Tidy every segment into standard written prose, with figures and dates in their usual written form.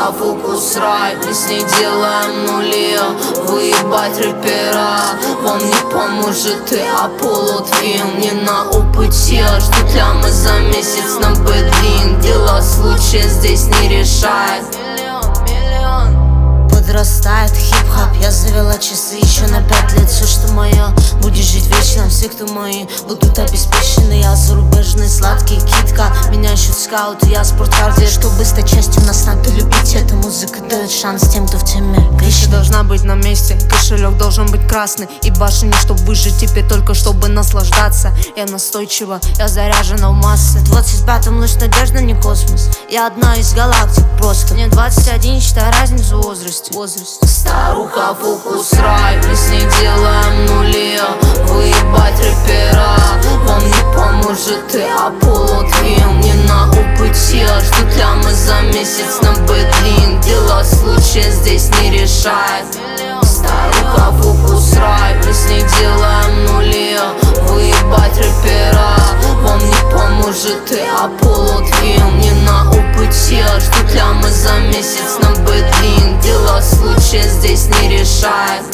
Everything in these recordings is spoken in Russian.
Старуха, фокус, рай, мы с ней делаем нули. Выебать рэпера вам не поможет ты, Аполло Твин. Не на опыте, ждут лямы за месяц на бэдлинг. Дела случая здесь не решает. Подрастает хип-хоп, я завела часы еще на 5 лет. Все, что мое, будешь жить вечно. Все, кто мои, будут обеспечены. Я зарубежный сладкий китка. Меня ищут скауты, я спорткарди. Чтобы стать частью нас, надо любить. Эта музыка дает шанс тем, кто в теме. Крыша должна быть на месте, кошелек должен быть красный. И башня не чтоб выжить, теперь только чтобы наслаждаться. Я настойчива, я заряжена в массы. В 25-м лишь надежда, не космос. Я одна из галактик просто. Мне 21, считай разницу в возрасте. Старуха, фокус, рай, мы с ней делаем нули. Выебать рэпера вам не поможет ты, Аполло Твин. Не на опыте, ждут лямы за месяц на бэдлинг. Дела случая здесь не решает. Старуха, фокус, рай, мы с ней делаем нули. Выебать рэпера вам не поможет ты, Аполло Твин. Не на опыте, ждут лямы за месяц на бэдлинг. Дела случая здесь не решает.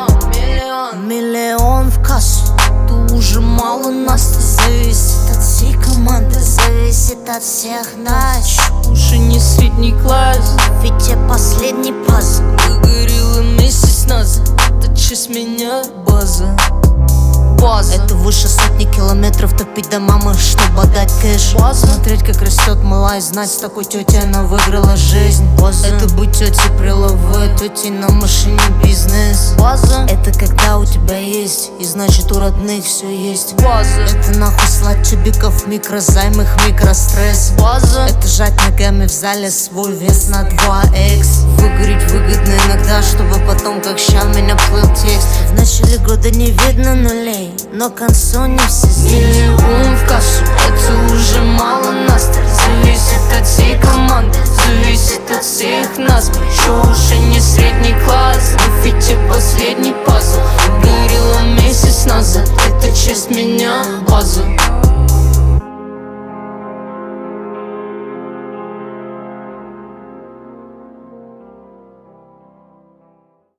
Миллион в кассу, то уже мало нас. Зависит от всей команды, зависит от всех нас. Уже не средний класс, Ведь я последний паз. выгорела месяц назад. Это честь меня база. Это выше сотни километров, топить до мамы, чтобы отдать кэш. Смотреть, как растет мала, и знать, с такой тетей она выиграла жизнь. Это быть тетей приловой, тетей на машине бизнес. Это когда у тебя есть, и значит у родных все есть. Это нахуй слать тюбиков, микрозайм, их микростресс. Это жать ногами в зале свой вес на 2x. Выгореть выгодно иногда, чтобы потом как ща меня плыл текст. В начале года не видно нулей, но к концу не все здесь. Миллион в кассу, это уже мало нас. Зависит от всей команды, зависит от всех нас. Мы еще уже не средний класс, в фите последний пазл. Выгорела месяц назад, это честь меня база.